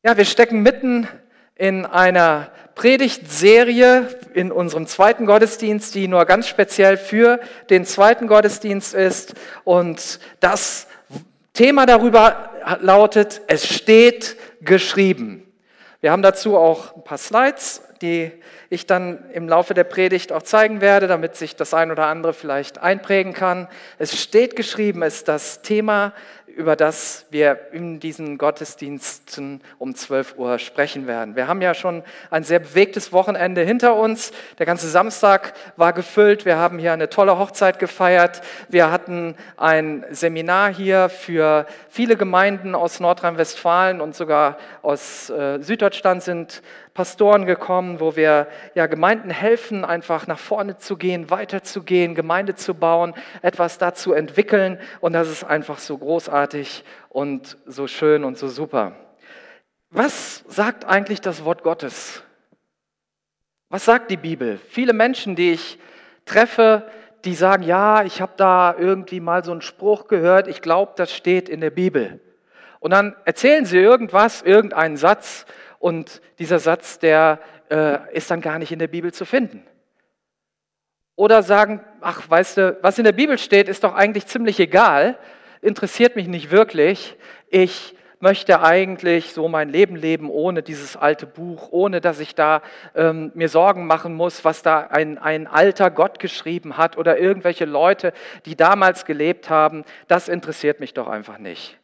Ja, wir stecken mitten in einer Predigtserie in unserem zweiten Gottesdienst, die nur ganz speziell für den zweiten Gottesdienst ist. Und das Thema darüber lautet: Es steht geschrieben. Wir haben dazu auch ein paar Slides, die ich dann im Laufe der Predigt auch zeigen werde, damit sich das ein oder andere vielleicht einprägen kann. Es steht geschrieben ist das Thema, über das wir in diesen Gottesdiensten um 12 Uhr sprechen werden. Wir haben ja schon ein sehr bewegtes Wochenende hinter uns. Der ganze Samstag war gefüllt. Wir haben hier eine tolle Hochzeit gefeiert. Wir hatten ein Seminar hier für viele Gemeinden aus Nordrhein-Westfalen und sogar aus Süddeutschland sind Pastoren gekommen, wo wir ja Gemeinden helfen, einfach nach vorne zu gehen, weiterzugehen, Gemeinde zu bauen, etwas da zu entwickeln. Und das ist einfach so großartig und so schön und so super. Was sagt eigentlich das Wort Gottes? Was sagt die Bibel? Viele Menschen, die ich treffe, die sagen, ja, ich habe da irgendwie mal so einen Spruch gehört, ich glaube, das steht in der Bibel. Und dann erzählen sie irgendwas, irgendeinen Satz, und dieser Satz, der ist dann gar nicht in der Bibel zu finden. Oder sagen, ach, weißt du, was in der Bibel steht, ist doch eigentlich ziemlich egal, interessiert mich nicht wirklich. Ich möchte eigentlich so mein Leben leben ohne dieses alte Buch, ohne dass ich da mir Sorgen machen muss, was da ein alter Gott geschrieben hat oder irgendwelche Leute, die damals gelebt haben. Das interessiert mich doch einfach nicht.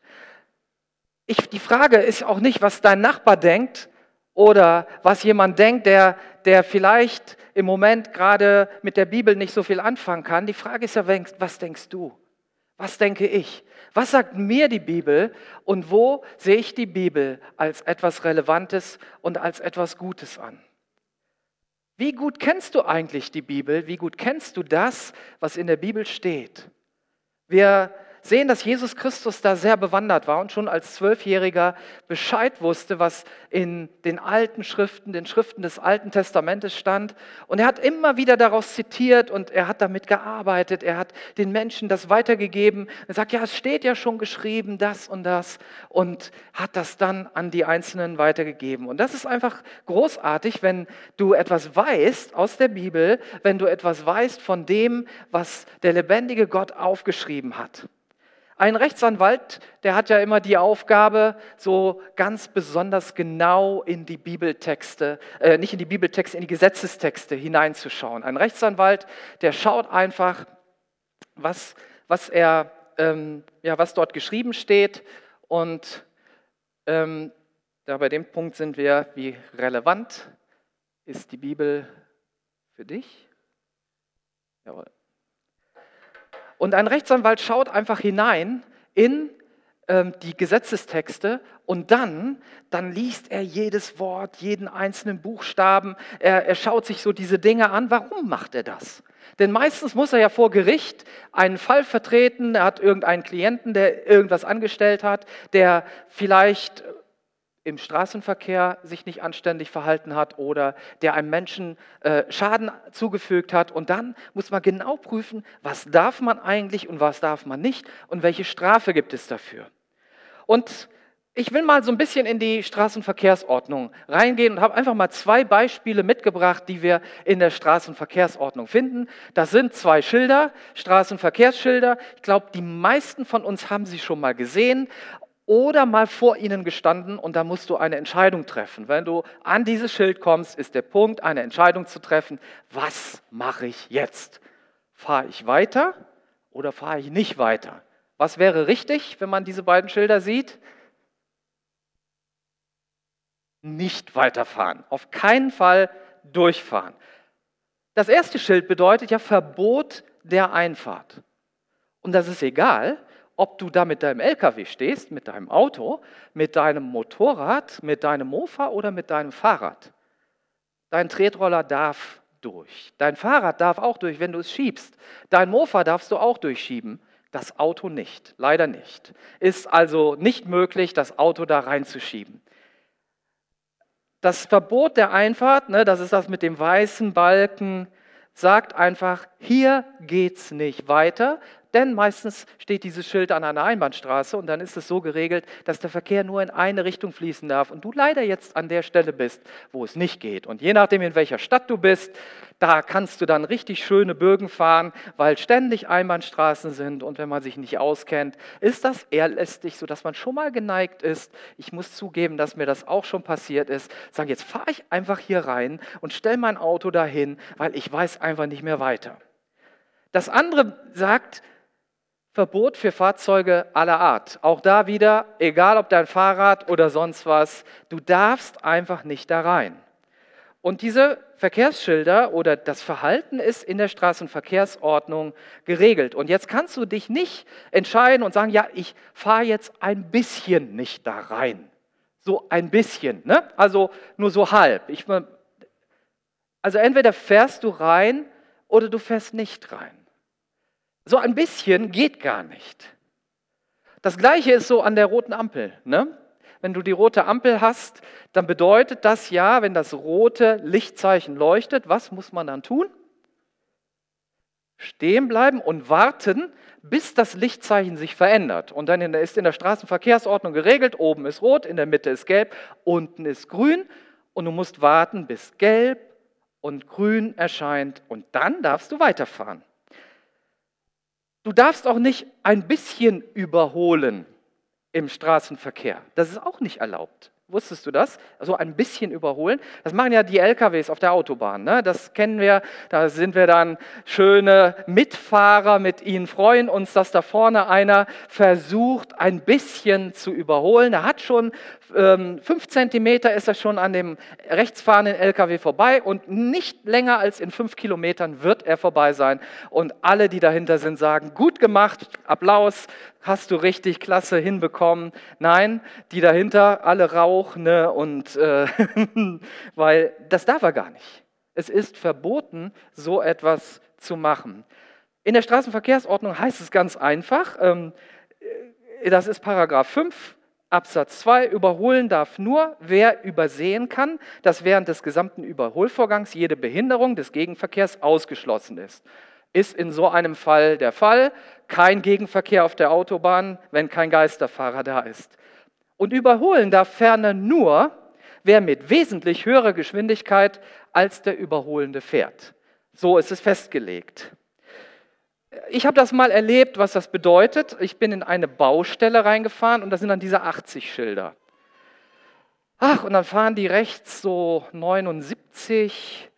Die Frage ist auch nicht, was dein Nachbar denkt oder was jemand denkt, der vielleicht im Moment gerade mit der Bibel nicht so viel anfangen kann. Die Frage ist ja, was denkst du? Was denke ich? Was sagt mir die Bibel und wo sehe ich die Bibel als etwas Relevantes und als etwas Gutes an? Wie gut kennst du eigentlich die Bibel? Wie gut kennst du das, was in der Bibel steht? Wir sehen, dass Jesus Christus da sehr bewandert war und schon als 12-Jähriger Bescheid wusste, was in den alten Schriften, den Schriften des Alten Testamentes stand. Und er hat immer wieder daraus zitiert und er hat damit gearbeitet. Er hat den Menschen das weitergegeben. Er sagt, ja, es steht ja schon geschrieben, das und hat das dann an die Einzelnen weitergegeben. Und das ist einfach großartig, wenn du etwas weißt aus der Bibel, wenn du etwas weißt von dem, was der lebendige Gott aufgeschrieben hat. Ein Rechtsanwalt, der hat ja immer die Aufgabe, so ganz besonders genau in die Bibeltexte, nicht in die Bibeltexte, in die Gesetzestexte hineinzuschauen. Ein Rechtsanwalt, der schaut einfach, was dort geschrieben steht. Und da bei dem Punkt sind wir, wie relevant ist die Bibel für dich? Jawohl. Und ein Rechtsanwalt schaut einfach hinein in die Gesetzestexte und dann liest er jedes Wort, jeden einzelnen Buchstaben. Er schaut sich so diese Dinge an. Warum macht er das? Denn meistens muss er ja vor Gericht einen Fall vertreten. Er hat irgendeinen Klienten, der irgendwas angestellt hat, der vielleicht im Straßenverkehr sich nicht anständig verhalten hat oder der einem Menschen Schaden zugefügt hat. Und dann muss man genau prüfen, was darf man eigentlich und was darf man nicht und welche Strafe gibt es dafür. Und ich will mal so ein bisschen in die Straßenverkehrsordnung reingehen und habe einfach mal 2 Beispiele mitgebracht, die wir in der Straßenverkehrsordnung finden. Das sind 2 Schilder, Straßenverkehrsschilder. Ich glaube, die meisten von uns haben sie schon mal gesehen oder mal vor ihnen gestanden und da musst du eine Entscheidung treffen. Wenn du an dieses Schild kommst, ist der Punkt, eine Entscheidung zu treffen. Was mache ich jetzt? Fahre ich weiter oder fahre ich nicht weiter? Was wäre richtig, wenn man diese beiden Schilder sieht? Nicht weiterfahren. Auf keinen Fall durchfahren. Das erste Schild bedeutet ja Verbot der Einfahrt. Und das ist egal, ob du da mit deinem LKW stehst, mit deinem Auto, mit deinem Motorrad, mit deinem Mofa oder mit deinem Fahrrad. Dein Tretroller darf durch. Dein Fahrrad darf auch durch, wenn du es schiebst. Dein Mofa darfst du auch durchschieben. Das Auto nicht, leider nicht. Ist also nicht möglich, das Auto da reinzuschieben. Das Verbot der Einfahrt, das ist das mit dem weißen Balken, sagt einfach, hier geht's nicht weiter. Denn meistens steht dieses Schild an einer Einbahnstraße und dann ist es so geregelt, dass der Verkehr nur in eine Richtung fließen darf und du leider jetzt an der Stelle bist, wo es nicht geht. Und je nachdem, in welcher Stadt du bist, da kannst du dann richtig schöne Bögen fahren, weil ständig Einbahnstraßen sind und wenn man sich nicht auskennt, ist das eher lästig, sodass man schon mal geneigt ist. Ich muss zugeben, dass mir das auch schon passiert ist. Sagen, jetzt fahre ich einfach hier rein und stelle mein Auto dahin, weil ich weiß einfach nicht mehr weiter. Das andere sagt, Verbot für Fahrzeuge aller Art. Auch da wieder, egal ob dein Fahrrad oder sonst was, du darfst einfach nicht da rein. Und diese Verkehrsschilder oder das Verhalten ist in der Straßenverkehrsordnung geregelt. Und jetzt kannst du dich nicht entscheiden und sagen, ja, ich fahre jetzt ein bisschen nicht da rein. So ein bisschen, ne? Also nur so halb. Also entweder fährst du rein oder du fährst nicht rein. So ein bisschen geht gar nicht. Das Gleiche ist so an der roten Ampel, ne? Wenn du die rote Ampel hast, dann bedeutet das ja, wenn das rote Lichtzeichen leuchtet, was muss man dann tun? Stehen bleiben und warten, bis das Lichtzeichen sich verändert. Und dann ist in der Straßenverkehrsordnung geregelt, oben ist rot, in der Mitte ist gelb, unten ist grün und du musst warten, bis gelb und grün erscheint und dann darfst du weiterfahren. Du darfst auch nicht ein bisschen überholen im Straßenverkehr. Das ist auch nicht erlaubt. Wusstest du das? Also ein bisschen überholen. Das machen ja die LKWs auf der Autobahn. Ne? Das kennen wir. Da sind wir dann schöne Mitfahrer mit ihnen, freuen uns, dass da vorne einer versucht, ein bisschen zu überholen. Er hat schon 5 Zentimeter ist er schon an dem rechtsfahrenden LKW vorbei und nicht länger als in 5 Kilometern wird er vorbei sein. Und alle, die dahinter sind, sagen, gut gemacht, Applaus, hast du richtig klasse hinbekommen. Nein, die dahinter alle rauchen, ne? Und weil das darf er gar nicht. Es ist verboten, so etwas zu machen. In der Straßenverkehrsordnung heißt es ganz einfach, das ist Paragraph 5, Absatz 2, überholen darf nur, wer übersehen kann, dass während des gesamten Überholvorgangs jede Behinderung des Gegenverkehrs ausgeschlossen ist. Ist in so einem Fall der Fall, kein Gegenverkehr auf der Autobahn, wenn kein Geisterfahrer da ist. Und überholen darf ferner nur, wer mit wesentlich höherer Geschwindigkeit als der Überholende fährt. So ist es festgelegt. Ich habe das mal erlebt, was das bedeutet. Ich bin in eine Baustelle reingefahren und da sind dann diese 80 Schilder. Ach, und dann fahren die rechts so 79,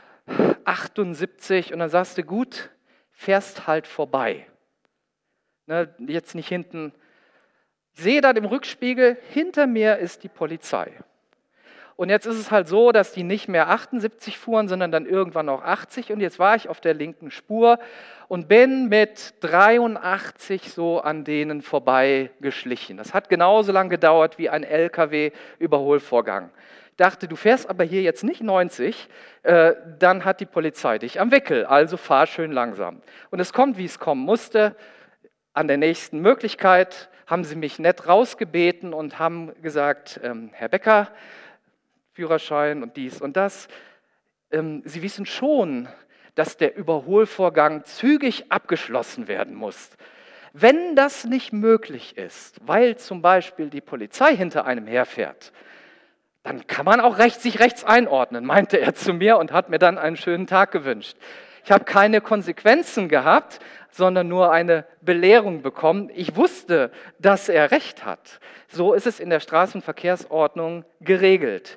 78 und dann sagst du, gut, fährst halt vorbei. Ne, jetzt nicht hinten. Ich sehe dann im Rückspiegel, hinter mir ist die Polizei. Und jetzt ist es halt so, dass die nicht mehr 78 fuhren, sondern dann irgendwann auch 80. Und jetzt war ich auf der linken Spur und bin mit 83 so an denen vorbei geschlichen. Das hat genauso lange gedauert wie ein LKW-Überholvorgang. Ich dachte, du fährst aber hier jetzt nicht 90, dann hat die Polizei dich am Wickel, also fahr schön langsam. Und es kommt, wie es kommen musste. An der nächsten Möglichkeit haben sie mich nett rausgebeten und haben gesagt, Herr Becker, Führerschein und dies und das. Sie wissen schon, dass der Überholvorgang zügig abgeschlossen werden muss. Wenn das nicht möglich ist, weil zum Beispiel die Polizei hinter einem herfährt, dann kann man auch sich rechts einordnen, meinte er zu mir und hat mir dann einen schönen Tag gewünscht. Ich habe keine Konsequenzen gehabt, sondern nur eine Belehrung bekommen. Ich wusste, dass er recht hat. So ist es in der Straßenverkehrsordnung geregelt.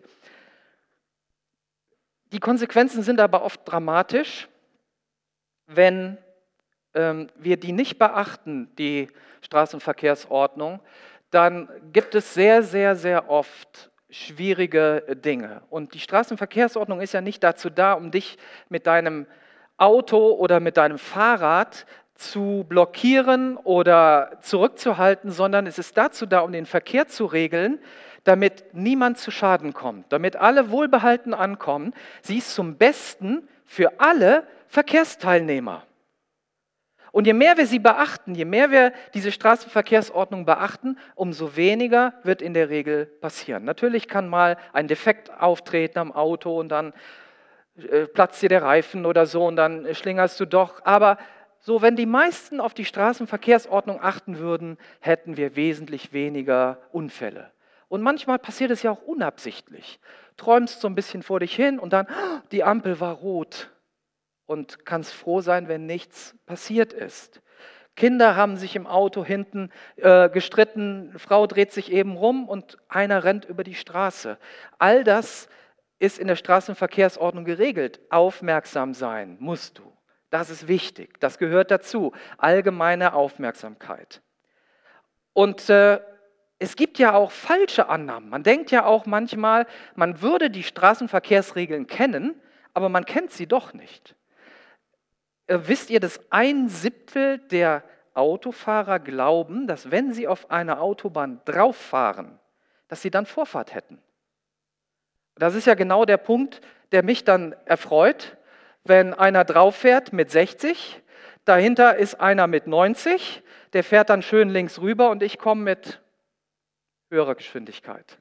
Die Konsequenzen sind aber oft dramatisch, wenn wir die nicht beachten, die Straßenverkehrsordnung, dann gibt es sehr, sehr, sehr oft schwierige Dinge. Und die Straßenverkehrsordnung ist ja nicht dazu da, um dich mit deinem Auto oder mit deinem Fahrrad zu blockieren oder zurückzuhalten, sondern es ist dazu da, um den Verkehr zu regeln, damit niemand zu Schaden kommt, damit alle wohlbehalten ankommen. Sie ist zum Besten für alle Verkehrsteilnehmer. Und je mehr wir sie beachten, je mehr wir diese Straßenverkehrsordnung beachten, umso weniger wird in der Regel passieren. Natürlich kann mal ein Defekt auftreten am Auto und dann platzt dir der Reifen oder so und dann schlingerst du doch. Aber So, wenn die meisten auf die Straßenverkehrsordnung achten würden, hätten wir wesentlich weniger Unfälle. Und manchmal passiert es ja auch unabsichtlich. Träumst so ein bisschen vor dich hin und dann, die Ampel war rot und kannst froh sein, wenn nichts passiert ist. Kinder haben sich im Auto hinten gestritten, Frau dreht sich eben rum und einer rennt über die Straße. All das ist in der Straßenverkehrsordnung geregelt. Aufmerksam sein musst du. Das ist wichtig, das gehört dazu. Allgemeine Aufmerksamkeit. Und es gibt ja auch falsche Annahmen. Man denkt ja auch manchmal, man würde die Straßenverkehrsregeln kennen, aber man kennt sie doch nicht. Wisst ihr, dass 1/7 der Autofahrer glauben, dass wenn sie auf einer Autobahn drauf fahren, dass sie dann Vorfahrt hätten? Das ist ja genau der Punkt, der mich dann erfreut, wenn einer drauf fährt mit 60, dahinter ist einer mit 90, der fährt dann schön links rüber und ich komme mit höherer Geschwindigkeit.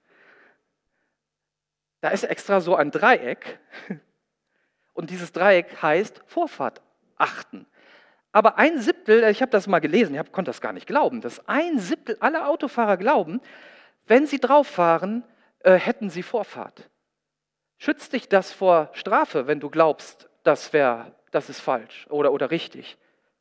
Da ist extra so ein Dreieck und dieses Dreieck heißt Vorfahrt achten. Aber 1/7, ich habe das mal gelesen, ich konnte das gar nicht glauben, dass 1/7 aller Autofahrer glauben, wenn sie drauf fahren, hätten sie Vorfahrt. Schützt dich das vor Strafe, wenn du glaubst, das ist falsch oder richtig?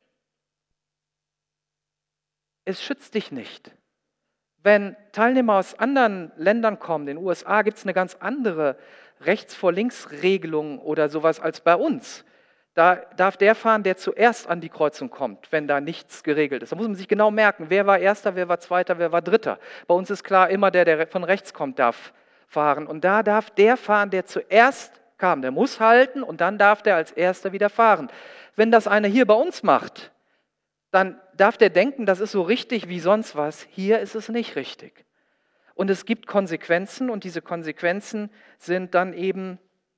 Es schützt dich nicht. Wenn Teilnehmer aus anderen Ländern kommen, in den USA gibt es eine ganz andere Rechts-vor-Links-Regelung oder sowas als bei uns. Da darf der fahren, der zuerst an die Kreuzung kommt, wenn da nichts geregelt ist. Da muss man sich genau merken, wer war Erster, wer war Zweiter, wer war Dritter. Bei uns ist klar, immer der von rechts kommt, darf fahren. Und da darf der fahren, der zuerst kam. Der muss halten und dann darf der als Erster wieder fahren. Wenn das einer hier bei uns macht, dann darf der denken, das ist so richtig wie sonst was. Hier ist es nicht richtig. Und es gibt Konsequenzen und diese Konsequenzen sind dann eben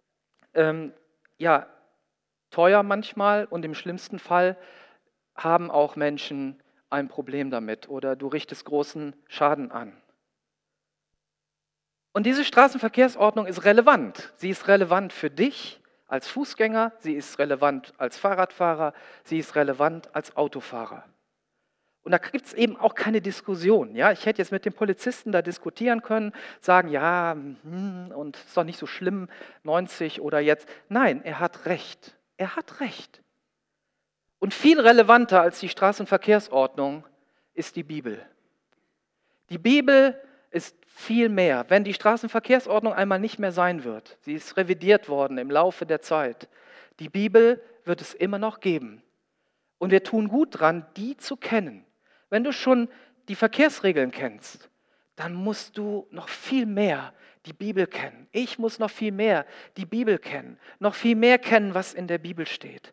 teuer manchmal und im schlimmsten Fall haben auch Menschen ein Problem damit oder du richtest großen Schaden an. Und diese Straßenverkehrsordnung ist relevant. Sie ist relevant für dich als Fußgänger, sie ist relevant als Fahrradfahrer, sie ist relevant als Autofahrer. Und da gibt es eben auch keine Diskussion. Ja? Ich hätte jetzt mit dem Polizisten da diskutieren können, sagen, ja, und ist doch nicht so schlimm, 90 oder jetzt. Nein, er hat recht. Er hat recht. Und viel relevanter als die Straßenverkehrsordnung ist die Bibel. Die Bibel ist viel mehr. Wenn die Straßenverkehrsordnung einmal nicht mehr sein wird, sie ist revidiert worden im Laufe der Zeit, die Bibel wird es immer noch geben. Und wir tun gut dran, die zu kennen. Wenn du schon die Verkehrsregeln kennst, dann musst du noch viel mehr die Bibel kennen. Ich muss noch viel mehr die Bibel kennen, noch viel mehr kennen, was in der Bibel steht.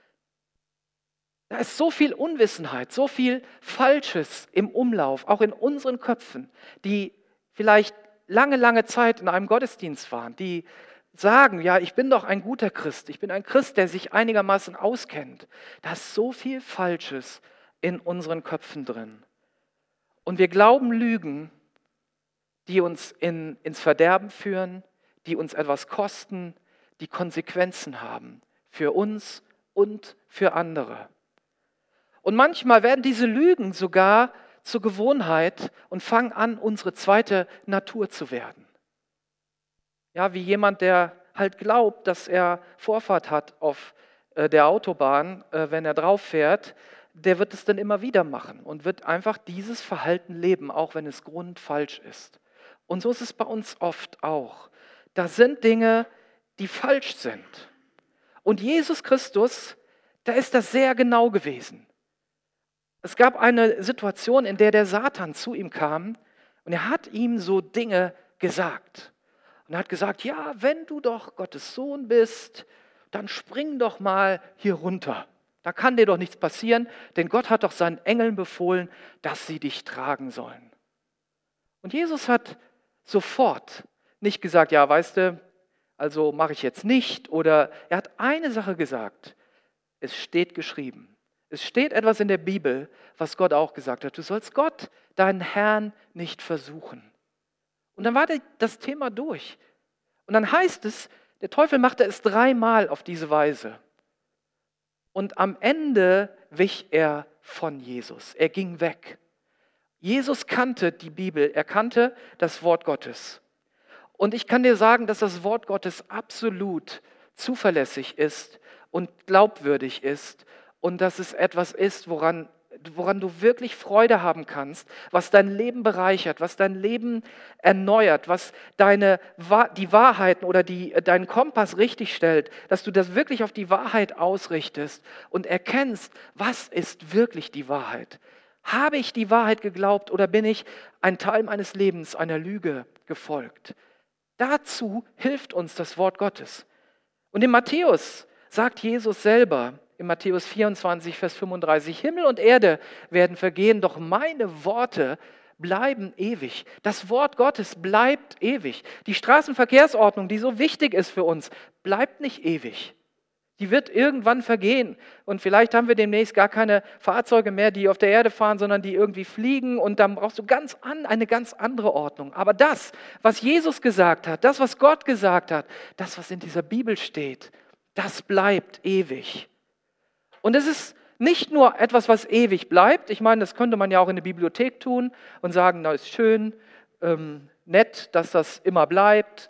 Da ist so viel Unwissenheit, so viel Falsches im Umlauf, auch in unseren Köpfen, die vielleicht lange, lange Zeit in einem Gottesdienst waren, die sagen, ja, ich bin doch ein guter Christ, ich bin ein Christ, der sich einigermaßen auskennt. Da ist so viel Falsches in unseren Köpfen drin. Und wir glauben Lügen, die uns ins Verderben führen, die uns etwas kosten, die Konsequenzen haben für uns und für andere. Und manchmal werden diese Lügen sogar zur Gewohnheit und fangen an, unsere zweite Natur zu werden. Ja, wie jemand, der halt glaubt, dass er Vorfahrt hat auf der Autobahn, wenn er drauf fährt, der wird es dann immer wieder machen und wird einfach dieses Verhalten leben, auch wenn es grundfalsch ist. Und so ist es bei uns oft auch. Da sind Dinge, die falsch sind. Und Jesus Christus, da ist das sehr genau gewesen. Es gab eine Situation, in der der Satan zu ihm kam und er hat ihm so Dinge gesagt. Und er hat gesagt, ja, wenn du doch Gottes Sohn bist, dann spring doch mal hier runter. Da kann dir doch nichts passieren, denn Gott hat doch seinen Engeln befohlen, dass sie dich tragen sollen. Und Jesus hat sofort nicht gesagt, ja, weißt du, also mache ich jetzt nicht. Oder er hat eine Sache gesagt, es steht geschrieben. Es steht etwas in der Bibel, was Gott auch gesagt hat. Du sollst Gott, deinen Herrn, nicht versuchen. Und dann war das Thema durch. Und dann heißt es, der Teufel machte es 3-mal auf diese Weise. Und am Ende wich er von Jesus. Er ging weg. Jesus kannte die Bibel, er kannte das Wort Gottes. Und ich kann dir sagen, dass das Wort Gottes absolut zuverlässig ist und glaubwürdig ist und dass es etwas ist, woran du wirklich Freude haben kannst, was dein Leben bereichert, was dein Leben erneuert, was die Wahrheiten oder deinen Kompass richtig stellt, dass du das wirklich auf die Wahrheit ausrichtest und erkennst, was ist wirklich die Wahrheit. Habe ich die Wahrheit geglaubt oder bin ich ein Teil meines Lebens einer Lüge gefolgt? Dazu hilft uns das Wort Gottes. Und in Matthäus sagt Jesus selber, in Matthäus 24, Vers 35, Himmel und Erde werden vergehen, doch meine Worte bleiben ewig. Das Wort Gottes bleibt ewig. Die Straßenverkehrsordnung, die so wichtig ist für uns, bleibt nicht ewig. Die wird irgendwann vergehen und vielleicht haben wir demnächst gar keine Fahrzeuge mehr, die auf der Erde fahren, sondern die irgendwie fliegen und dann brauchst du eine ganz andere Ordnung. Aber das, was Jesus gesagt hat, das, was Gott gesagt hat, das, was in dieser Bibel steht, das bleibt ewig. Und es ist nicht nur etwas, was ewig bleibt. Ich meine, das könnte man ja auch in der Bibliothek tun und sagen, na ist schön, nett, dass das immer bleibt.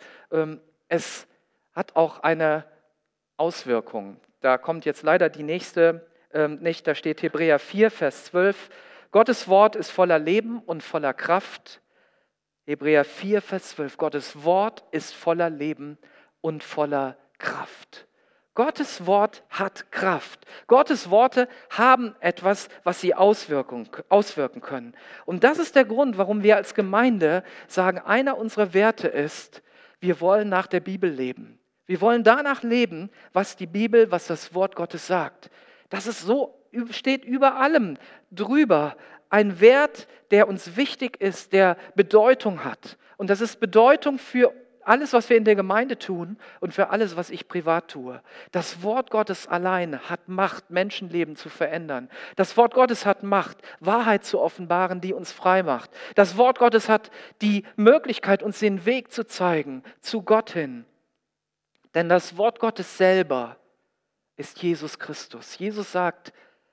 Es hat auch eine Auswirkung. Da kommt jetzt leider die nächste nicht, da steht Hebräer 4, Vers 12. Gottes Wort ist voller Leben und voller Kraft. Hebräer 4, Vers 12. Gottes Wort ist voller Leben und voller Kraft. Gottes Wort hat Kraft. Gottes Worte haben etwas, was sie auswirken können. Und das ist der Grund, warum wir als Gemeinde sagen, einer unserer Werte ist, wir wollen nach der Bibel leben. Wir wollen danach leben, was die Bibel, was das Wort Gottes sagt. Das ist so, steht über allem drüber. Ein Wert, der uns wichtig ist, der Bedeutung hat. Und das ist Bedeutung für alles, was wir in der Gemeinde tun und für alles, was ich privat tue. Das Wort Gottes allein hat Macht, Menschenleben zu verändern. Das Wort Gottes hat Macht, Wahrheit zu offenbaren, die uns frei macht. Das Wort Gottes hat die Möglichkeit, uns den Weg zu zeigen, zu Gott hin. Denn das Wort Gottes selber ist Jesus Christus. Jesus sagt,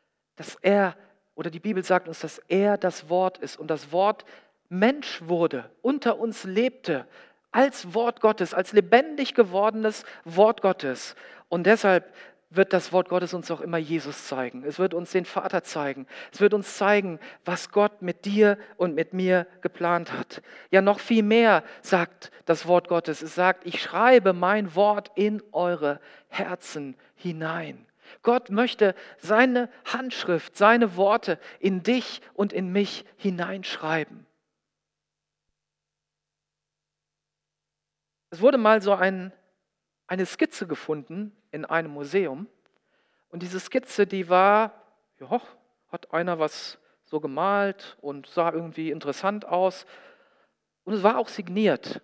die Bibel sagt uns, dass er das Wort ist und das Wort Mensch wurde, unter uns lebte, als Wort Gottes, als lebendig gewordenes Wort Gottes. Und deshalb wird das Wort Gottes uns auch immer Jesus zeigen. Es wird uns den Vater zeigen. Es wird uns zeigen, was Gott mit dir und mit mir geplant hat. Ja, noch viel mehr sagt das Wort Gottes. Es sagt, ich schreibe mein Wort in eure Herzen hinein. Gott möchte seine Handschrift, seine Worte in dich und in mich hineinschreiben. Es wurde mal so eine Skizze gefunden in einem Museum. Und diese Skizze, die war, ja, hat einer was so gemalt und sah irgendwie interessant aus. Und es war auch signiert.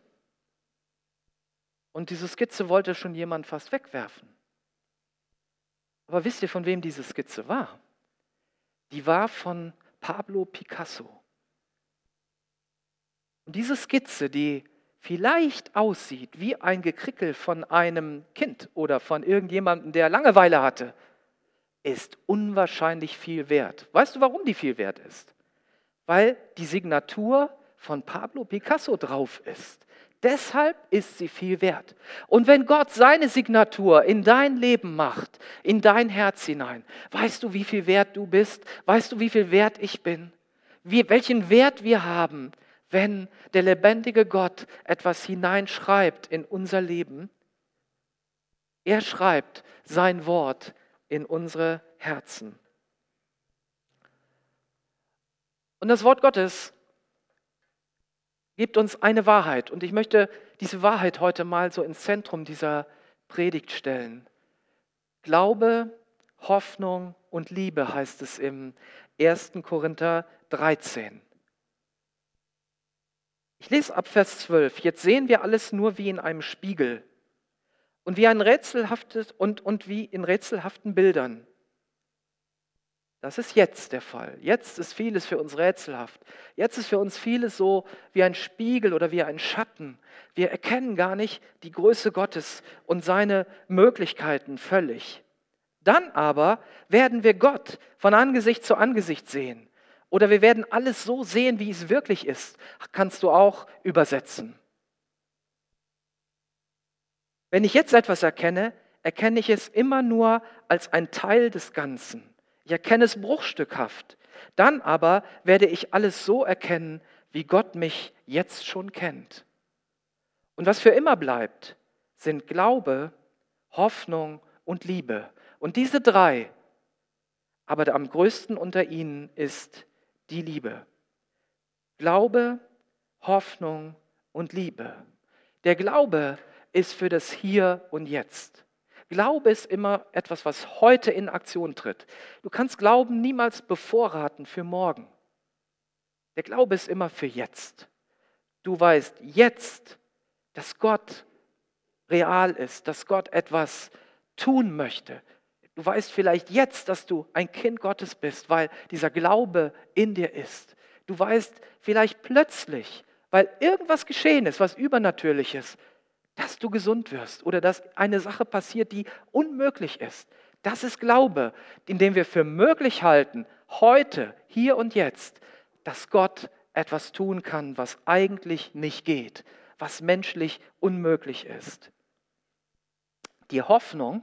Und diese Skizze wollte schon jemand fast wegwerfen. Aber wisst ihr, von wem diese Skizze war? Die war von Pablo Picasso. Und diese Skizze, die vielleicht aussieht wie ein Gekrickel von einem Kind oder von irgendjemandem, der Langeweile hatte, ist unwahrscheinlich viel wert. Weißt du, warum die viel wert ist? Weil die Signatur von Pablo Picasso drauf ist. Deshalb ist sie viel wert. Und wenn Gott seine Signatur in dein Leben macht, in dein Herz hinein, weißt du, wie viel wert du bist? Weißt du, wie viel wert ich bin? Welchen Wert wir haben, wenn der lebendige Gott etwas hineinschreibt in unser Leben? Er schreibt sein Wort in unsere Herzen. Und das Wort Gottes gibt uns eine Wahrheit. Und ich möchte diese Wahrheit heute mal so ins Zentrum dieser Predigt stellen. Glaube, Hoffnung und Liebe heißt es im 1. Korinther 13. Ich lese ab Vers 12. Jetzt sehen wir alles nur wie in einem Spiegel und wie ein rätselhaftes und wie in rätselhaften Bildern. Das ist jetzt der Fall. Jetzt ist vieles für uns rätselhaft. Jetzt ist für uns vieles so wie ein Spiegel oder wie ein Schatten. Wir erkennen gar nicht die Größe Gottes und seine Möglichkeiten völlig. Dann aber werden wir Gott von Angesicht zu Angesicht sehen. Oder wir werden alles so sehen, wie es wirklich ist. Kannst du auch übersetzen. Wenn ich jetzt etwas erkenne, erkenne ich es immer nur als ein Teil des Ganzen. Ich erkenne es bruchstückhaft. Dann aber werde ich alles so erkennen, wie Gott mich jetzt schon kennt. Und was für immer bleibt, sind Glaube, Hoffnung und Liebe. Und diese drei, aber am größten unter ihnen ist die Liebe. Glaube, Hoffnung und Liebe. Der Glaube ist für das Hier und Jetzt. Glaube ist immer etwas, was heute in Aktion tritt. Du kannst Glauben niemals bevorraten für morgen. Der Glaube ist immer für jetzt. Du weißt jetzt, dass Gott real ist, dass Gott etwas tun möchte. Du weißt vielleicht jetzt, dass du ein Kind Gottes bist, weil dieser Glaube in dir ist. Du weißt vielleicht plötzlich, weil irgendwas geschehen ist, was Übernatürliches, dass du gesund wirst oder dass eine Sache passiert, die unmöglich ist. Das ist Glaube, indem wir für möglich halten, heute, hier und jetzt, dass Gott etwas tun kann, was eigentlich nicht geht, was menschlich unmöglich ist. Die Hoffnung,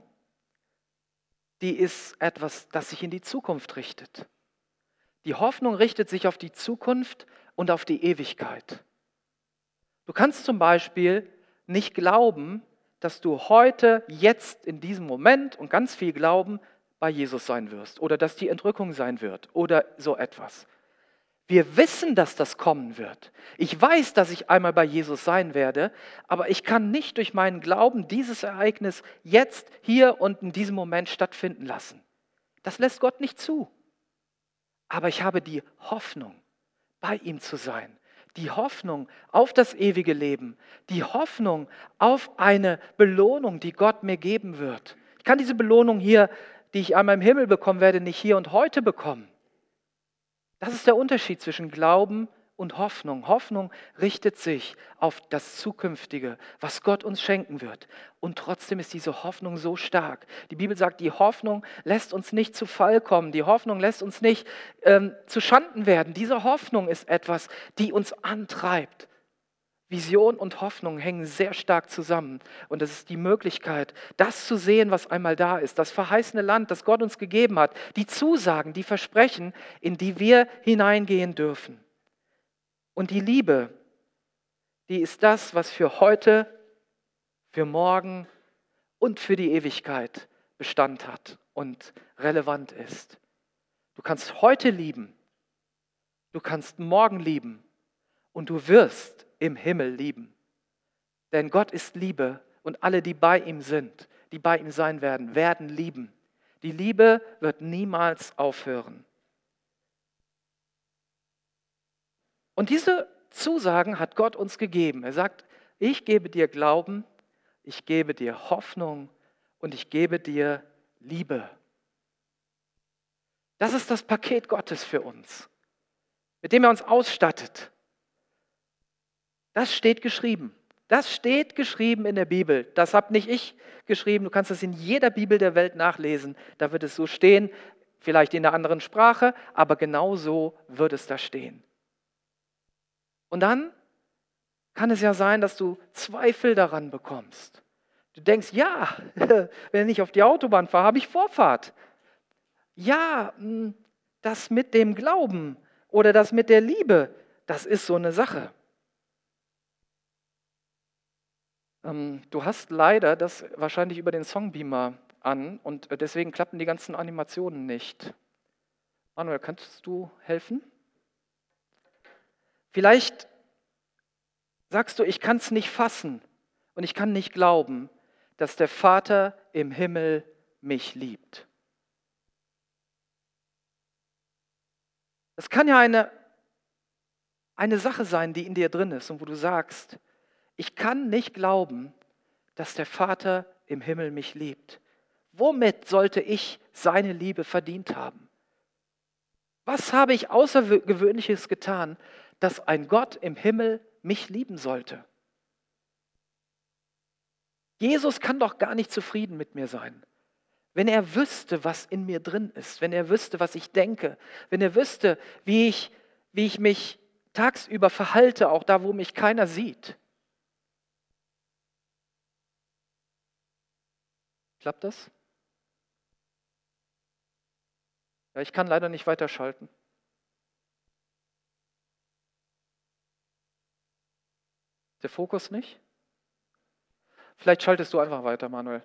die ist etwas, das sich in die Zukunft richtet. Die Hoffnung richtet sich auf die Zukunft und auf die Ewigkeit. Du kannst zum Beispiel nicht glauben, dass du heute, jetzt, in diesem Moment und ganz viel glauben, bei Jesus sein wirst oder dass die Entrückung sein wird oder so etwas. Wir wissen, dass das kommen wird. Ich weiß, dass ich einmal bei Jesus sein werde, aber ich kann nicht durch meinen Glauben dieses Ereignis jetzt, hier und in diesem Moment stattfinden lassen. Das lässt Gott nicht zu. Aber ich habe die Hoffnung, bei ihm zu sein. Die Hoffnung auf das ewige Leben. Die Hoffnung auf eine Belohnung, die Gott mir geben wird. Ich kann diese Belohnung hier, die ich einmal im Himmel bekommen werde, nicht hier und heute bekommen. Das ist der Unterschied zwischen Glauben und Hoffnung. Hoffnung richtet sich auf das Zukünftige, was Gott uns schenken wird. Und trotzdem ist diese Hoffnung so stark. Die Bibel sagt, die Hoffnung lässt uns nicht zu Fall kommen. Die Hoffnung lässt uns nicht zu Schanden werden. Diese Hoffnung ist etwas, die uns antreibt. Vision und Hoffnung hängen sehr stark zusammen. Und es ist die Möglichkeit, das zu sehen, was einmal da ist. Das verheißene Land, das Gott uns gegeben hat. Die Zusagen, die Versprechen, in die wir hineingehen dürfen. Und die Liebe, die ist das, was für heute, für morgen und für die Ewigkeit Bestand hat und relevant ist. Du kannst heute lieben, du kannst morgen lieben und du wirst im Himmel lieben. Denn Gott ist Liebe und alle, die bei ihm sind, die bei ihm sein werden, werden lieben. Die Liebe wird niemals aufhören. Und diese Zusagen hat Gott uns gegeben. Er sagt, ich gebe dir Glauben, ich gebe dir Hoffnung und ich gebe dir Liebe. Das ist das Paket Gottes für uns, mit dem er uns ausstattet. Das steht geschrieben. Das steht geschrieben in der Bibel. Das habe nicht ich geschrieben. Du kannst es in jeder Bibel der Welt nachlesen. Da wird es so stehen, vielleicht in einer anderen Sprache, aber genau so wird es da stehen. Und dann kann es ja sein, dass du Zweifel daran bekommst. Du denkst, ja, wenn ich auf die Autobahn fahre, habe ich Vorfahrt. Ja, das mit dem Glauben oder das mit der Liebe, das ist so eine Sache. Du hast leider das wahrscheinlich über den Songbeamer an und deswegen klappen die ganzen Animationen nicht. Manuel, kannst du helfen? Vielleicht sagst du, ich kann es nicht fassen und ich kann nicht glauben, dass der Vater im Himmel mich liebt. Das kann ja eine Sache sein, die in dir drin ist und wo du sagst, ich kann nicht glauben, dass der Vater im Himmel mich liebt. Womit sollte ich seine Liebe verdient haben? Was habe ich Außergewöhnliches getan, dass ein Gott im Himmel mich lieben sollte? Jesus kann doch gar nicht zufrieden mit mir sein. Wenn er wüsste, was in mir drin ist, wenn er wüsste, was ich denke, wenn er wüsste, wie ich mich tagsüber verhalte, auch da, wo mich keiner sieht. Klappt das? Ja, ich kann leider nicht weiterschalten. Der Fokus nicht? Vielleicht schaltest du einfach weiter, Manuel.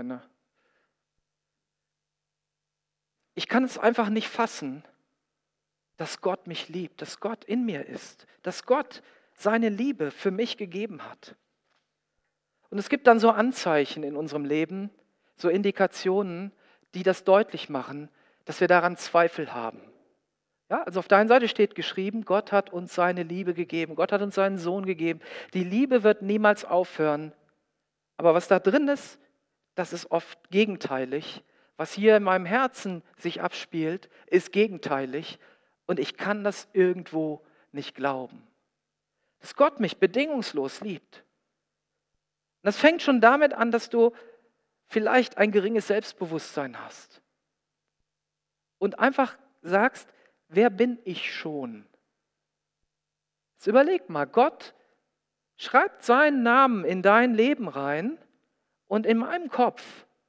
Ich kann es einfach nicht fassen, dass Gott mich liebt, dass Gott in mir ist, dass Gott seine Liebe für mich gegeben hat. Und es gibt dann so Anzeichen in unserem Leben, so Indikationen, die das deutlich machen, dass wir daran Zweifel haben. Ja, also auf der einen Seite steht geschrieben, Gott hat uns seine Liebe gegeben, Gott hat uns seinen Sohn gegeben. Die Liebe wird niemals aufhören. Aber was da drin ist, das ist oft gegenteilig. Was hier in meinem Herzen sich abspielt, ist gegenteilig. Und ich kann das irgendwo nicht glauben. Dass Gott mich bedingungslos liebt. Und das fängt schon damit an, dass du vielleicht ein geringes Selbstbewusstsein hast. Und einfach sagst, wer bin ich schon? Jetzt überleg mal, Gott schreibt seinen Namen in dein Leben rein und in meinem Kopf,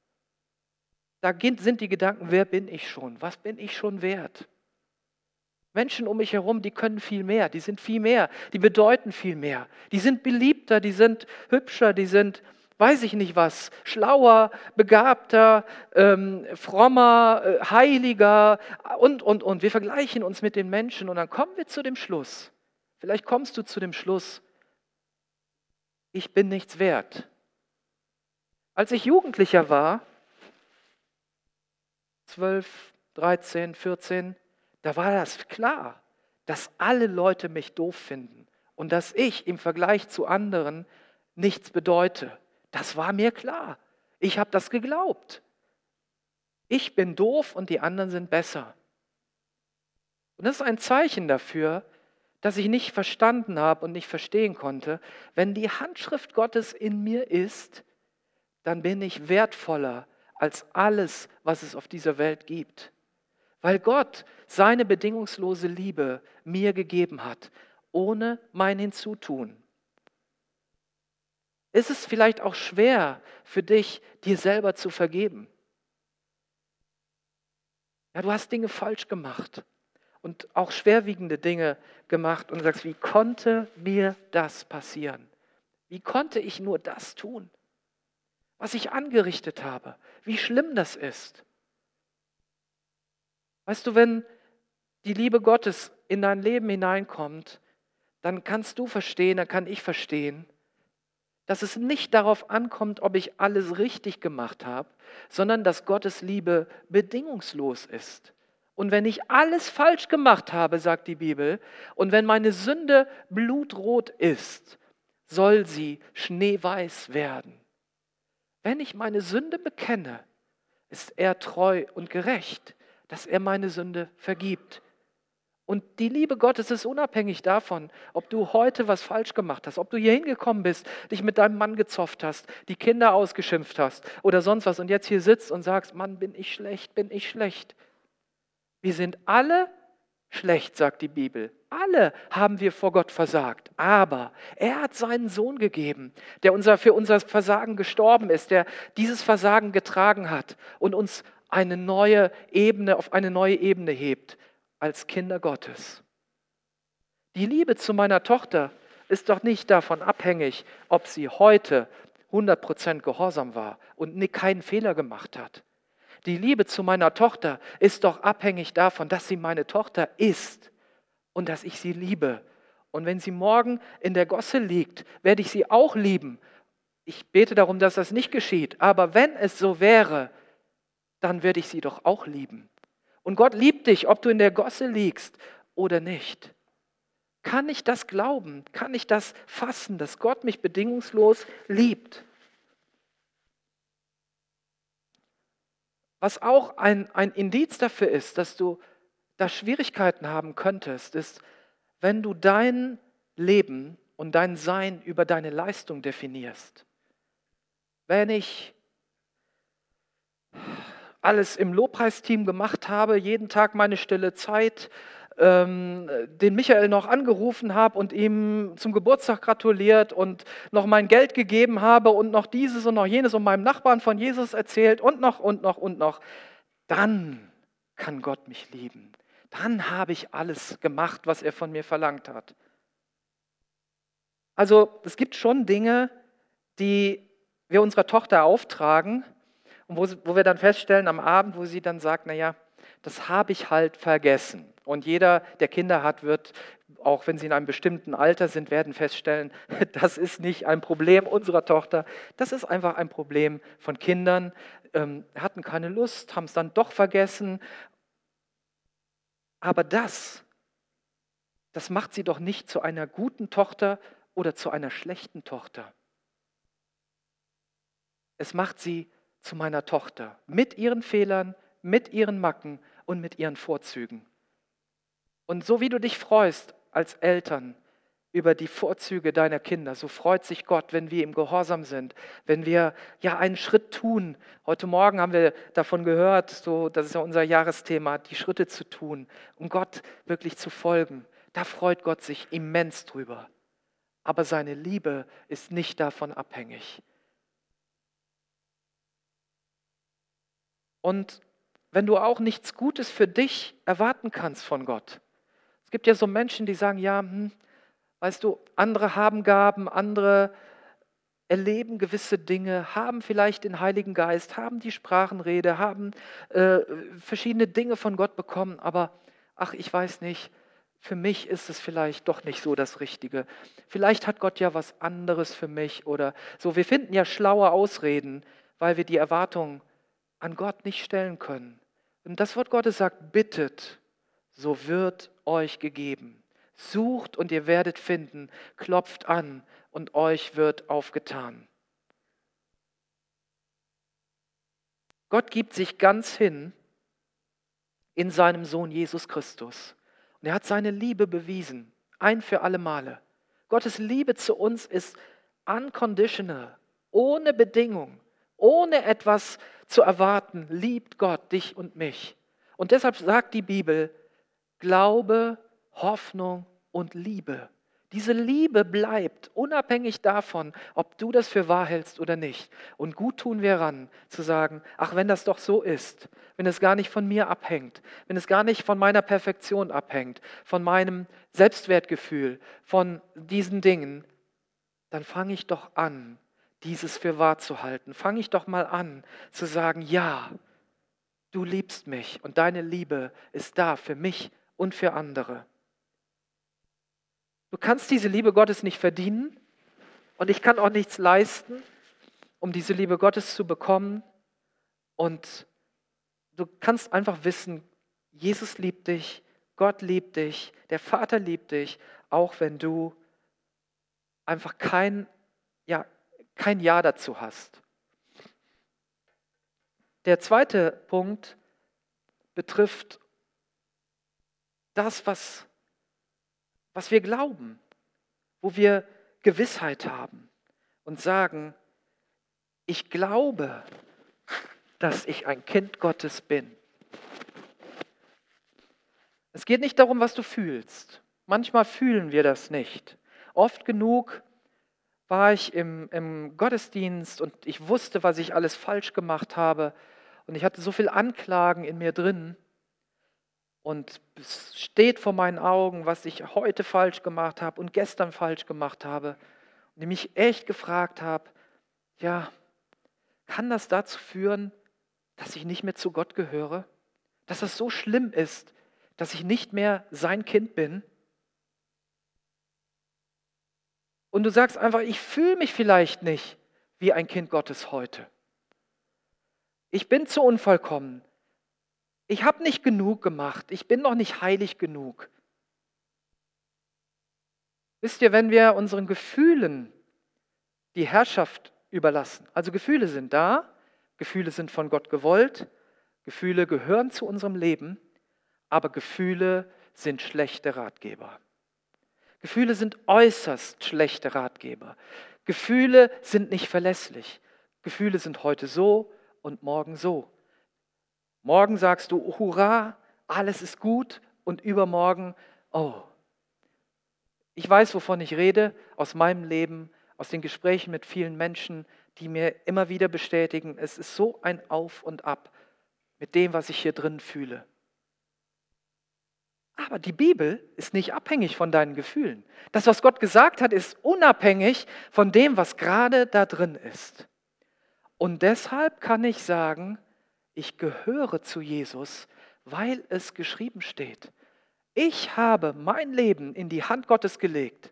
sind die Gedanken, wer bin ich schon? Was bin ich schon wert? Menschen um mich herum, die können viel mehr, die sind viel mehr, die bedeuten viel mehr. Die sind beliebter, die sind hübscher, die sind, weiß ich nicht was, schlauer, begabter, frommer, heiliger und. Wir vergleichen uns mit den Menschen und dann kommen wir zu dem Schluss. Vielleicht kommst du zu dem Schluss, ich bin nichts wert. Als ich Jugendlicher war, 12, 13, 14, da war das klar, dass alle Leute mich doof finden und dass ich im Vergleich zu anderen nichts bedeute. Das war mir klar. Ich habe das geglaubt. Ich bin doof und die anderen sind besser. Und das ist ein Zeichen dafür, dass ich nicht verstanden habe und nicht verstehen konnte, wenn die Handschrift Gottes in mir ist, dann bin ich wertvoller als alles, was es auf dieser Welt gibt. Weil Gott seine bedingungslose Liebe mir gegeben hat, ohne mein Hinzutun. Ist es vielleicht auch schwer für dich, dir selber zu vergeben? Ja, du hast Dinge falsch gemacht und auch schwerwiegende Dinge gemacht und du sagst, wie konnte mir das passieren? Wie konnte ich nur das tun, was ich angerichtet habe? Wie schlimm das ist. Weißt du, wenn die Liebe Gottes in dein Leben hineinkommt, dann kannst du verstehen, dann kann ich verstehen, dass es nicht darauf ankommt, ob ich alles richtig gemacht habe, sondern dass Gottes Liebe bedingungslos ist. Und wenn ich alles falsch gemacht habe, sagt die Bibel, und wenn meine Sünde blutrot ist, soll sie schneeweiß werden. Wenn ich meine Sünde bekenne, ist er treu und gerecht, dass er meine Sünde vergibt. Und die Liebe Gottes ist unabhängig davon, ob du heute was falsch gemacht hast, ob du hier hingekommen bist, dich mit deinem Mann gezofft hast, die Kinder ausgeschimpft hast oder sonst was und jetzt hier sitzt und sagst, Mann, bin ich schlecht, bin ich schlecht. Wir sind alle schlecht, sagt die Bibel. Alle haben wir vor Gott versagt. Aber er hat seinen Sohn gegeben, der für unser Versagen gestorben ist, der dieses Versagen getragen hat und uns auf eine neue Ebene hebt als Kinder Gottes. Die Liebe zu meiner Tochter ist doch nicht davon abhängig, ob sie heute 100% gehorsam war und keinen Fehler gemacht hat. Die Liebe zu meiner Tochter ist doch abhängig davon, dass sie meine Tochter ist und dass ich sie liebe. Und wenn sie morgen in der Gosse liegt, werde ich sie auch lieben. Ich bete darum, dass das nicht geschieht. Aber wenn es so wäre, dann werde ich sie doch auch lieben. Und Gott liebt dich, ob du in der Gosse liegst oder nicht. Kann ich das glauben? Kann ich das fassen, dass Gott mich bedingungslos liebt? Was auch ein Indiz dafür ist, dass du da Schwierigkeiten haben könntest, ist, wenn du dein Leben und dein Sein über deine Leistung definierst. Wenn ich alles im Lobpreisteam gemacht habe, jeden Tag meine stille Zeit, den Michael noch angerufen habe und ihm zum Geburtstag gratuliert und noch mein Geld gegeben habe und noch dieses und noch jenes und meinem Nachbarn von Jesus erzählt und noch und noch und noch, dann kann Gott mich lieben. Dann habe ich alles gemacht, was er von mir verlangt hat. Also es gibt schon Dinge, die wir unserer Tochter auftragen und wo wir dann feststellen am Abend, wo sie dann sagt, naja, das habe ich halt vergessen. Und jeder, der Kinder hat, wird, auch wenn sie in einem bestimmten Alter sind, werden feststellen, das ist nicht ein Problem unserer Tochter, das ist einfach ein Problem von Kindern, hatten keine Lust, haben es dann doch vergessen. Aber das macht sie doch nicht zu einer guten Tochter oder zu einer schlechten Tochter. Es macht sie zu meiner Tochter mit ihren Fehlern, mit ihren Macken und mit ihren Vorzügen. Und so wie du dich freust als Eltern über die Vorzüge deiner Kinder, so freut sich Gott, wenn wir im Gehorsam sind, wenn wir ja einen Schritt tun. Heute Morgen haben wir davon gehört, so, das ist ja unser Jahresthema, die Schritte zu tun, um Gott wirklich zu folgen. Da freut Gott sich immens drüber. Aber seine Liebe ist nicht davon abhängig. Und wenn du auch nichts Gutes für dich erwarten kannst von Gott. Es gibt ja so Menschen, die sagen, ja, weißt du, andere haben Gaben, andere erleben gewisse Dinge, haben vielleicht den Heiligen Geist, haben die Sprachenrede, haben verschiedene Dinge von Gott bekommen, aber ach, ich weiß nicht, für mich ist es vielleicht doch nicht so das Richtige. Vielleicht hat Gott ja was anderes für mich oder so. Wir finden ja schlaue Ausreden, weil wir die Erwartungen an Gott nicht stellen können. Und das Wort Gottes sagt, bittet, so wird euch gegeben. Sucht und ihr werdet finden, klopft an und euch wird aufgetan. Gott gibt sich ganz hin in seinem Sohn Jesus Christus. Und er hat seine Liebe bewiesen, ein für alle Male. Gottes Liebe zu uns ist unconditional, ohne Bedingung, ohne etwas zu erwarten, liebt Gott dich und mich. Und deshalb sagt die Bibel, Glaube, Hoffnung und Liebe. Diese Liebe bleibt unabhängig davon, ob du das für wahr hältst oder nicht. Und gut tun wir ran, zu sagen, ach, wenn das doch so ist, wenn es gar nicht von mir abhängt, wenn es gar nicht von meiner Perfektion abhängt, von meinem Selbstwertgefühl, von diesen Dingen, dann fange ich doch an, dieses für wahr zu halten. Fange ich doch mal an, zu sagen, ja, du liebst mich und deine Liebe ist da für mich und für andere. Du kannst diese Liebe Gottes nicht verdienen und ich kann auch nichts leisten, um diese Liebe Gottes zu bekommen. Und du kannst einfach wissen, Jesus liebt dich, Gott liebt dich, der Vater liebt dich, auch wenn du einfach kein Ja dazu hast. Der zweite Punkt betrifft das, was wir glauben, wo wir Gewissheit haben und sagen, ich glaube, dass ich ein Kind Gottes bin. Es geht nicht darum, was du fühlst. Manchmal fühlen wir das nicht. Oft genug war ich im Gottesdienst und ich wusste, was ich alles falsch gemacht habe und ich hatte so viel Anklagen in mir drin. Und es steht vor meinen Augen, was ich heute falsch gemacht habe und gestern falsch gemacht habe. Und ich mich echt gefragt habe, ja, kann das dazu führen, dass ich nicht mehr zu Gott gehöre? Dass das so schlimm ist, dass ich nicht mehr sein Kind bin? Und du sagst einfach, ich fühle mich vielleicht nicht wie ein Kind Gottes heute. Ich bin zu unvollkommen. Ich habe nicht genug gemacht. Ich bin noch nicht heilig genug. Wisst ihr, wenn wir unseren Gefühlen die Herrschaft überlassen, also Gefühle sind da, Gefühle sind von Gott gewollt, Gefühle gehören zu unserem Leben, aber Gefühle sind schlechte Ratgeber. Gefühle sind äußerst schlechte Ratgeber. Gefühle sind nicht verlässlich. Gefühle sind heute so und morgen so. Morgen sagst du, hurra, alles ist gut und übermorgen, oh. Ich weiß, wovon ich rede, aus meinem Leben, aus den Gesprächen mit vielen Menschen, die mir immer wieder bestätigen, es ist so ein Auf und Ab mit dem, was ich hier drin fühle. Aber die Bibel ist nicht abhängig von deinen Gefühlen. Das, was Gott gesagt hat, ist unabhängig von dem, was gerade da drin ist. Und deshalb kann ich sagen, ich gehöre zu Jesus, weil es geschrieben steht. Ich habe mein Leben in die Hand Gottes gelegt.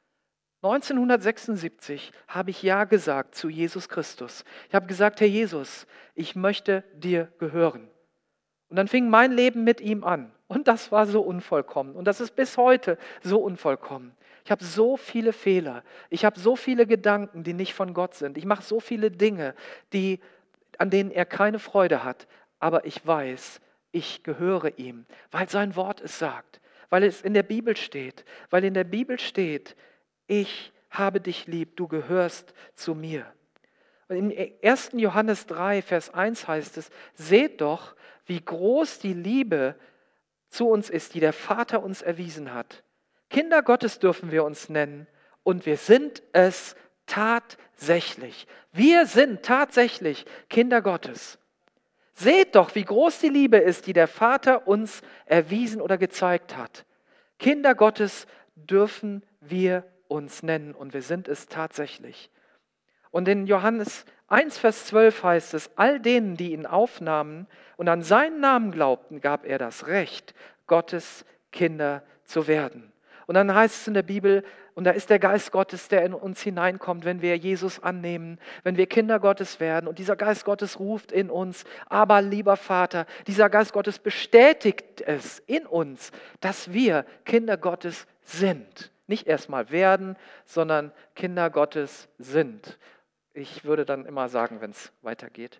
1976 habe ich Ja gesagt zu Jesus Christus. Ich habe gesagt, Herr Jesus, ich möchte dir gehören. Und dann fing mein Leben mit ihm an. Und das war so unvollkommen. Und das ist bis heute so unvollkommen. Ich habe so viele Fehler. Ich habe so viele Gedanken, die nicht von Gott sind. Ich mache so viele Dinge, an denen er keine Freude hat. Aber ich weiß, ich gehöre ihm, weil sein Wort es sagt, weil es in der Bibel steht, weil in der Bibel steht, ich habe dich lieb, du gehörst zu mir. Und im 1. Johannes 3, Vers 1 heißt es, seht doch, wie groß die Liebe zu uns ist, die der Vater uns erwiesen hat. Kinder Gottes dürfen wir uns nennen und wir sind es tatsächlich. Wir sind tatsächlich Kinder Gottes. Seht doch, wie groß die Liebe ist, die der Vater uns erwiesen oder gezeigt hat. Kinder Gottes dürfen wir uns nennen und wir sind es tatsächlich. Und in Johannes 1, Vers 12 heißt es, all denen, die ihn aufnahmen und an seinen Namen glaubten, gab er das Recht, Gottes Kinder zu werden. Und dann heißt es in der Bibel, und da ist der Geist Gottes, der in uns hineinkommt, wenn wir Jesus annehmen, wenn wir Kinder Gottes werden. Und dieser Geist Gottes ruft in uns, aber lieber Vater, dieser Geist Gottes bestätigt es in uns, dass wir Kinder Gottes sind. Nicht erstmal werden, sondern Kinder Gottes sind. Ich würde dann immer sagen, wenn es weitergeht.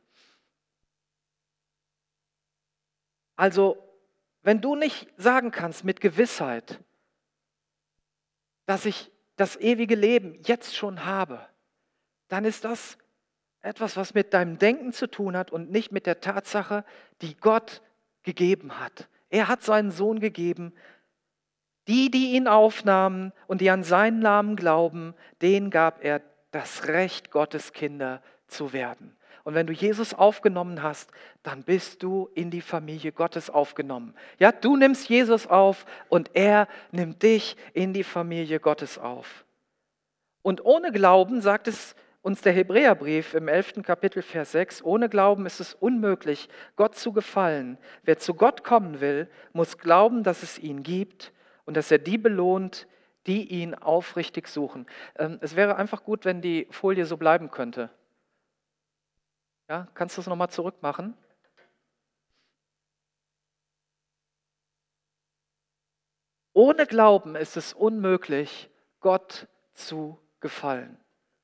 Also, wenn du nicht sagen kannst mit Gewissheit, dass ich das ewige Leben jetzt schon habe, dann ist das etwas, was mit deinem Denken zu tun hat und nicht mit der Tatsache, die Gott gegeben hat. Er hat seinen Sohn gegeben. Die ihn aufnahmen und die an seinen Namen glauben, denen gab er das Recht, Gottes Kinder zu werden. Und wenn du Jesus aufgenommen hast, dann bist du in die Familie Gottes aufgenommen. Ja, du nimmst Jesus auf und er nimmt dich in die Familie Gottes auf. Und ohne Glauben, sagt es uns der Hebräerbrief im 11. Kapitel, Vers 6, ohne Glauben ist es unmöglich, Gott zu gefallen. Wer zu Gott kommen will, muss glauben, dass es ihn gibt und dass er die belohnt, die ihn aufrichtig suchen. Es wäre einfach gut, wenn die Folie so bleiben könnte. Ja, kannst du es nochmal zurückmachen? Ohne Glauben ist es unmöglich, Gott zu gefallen.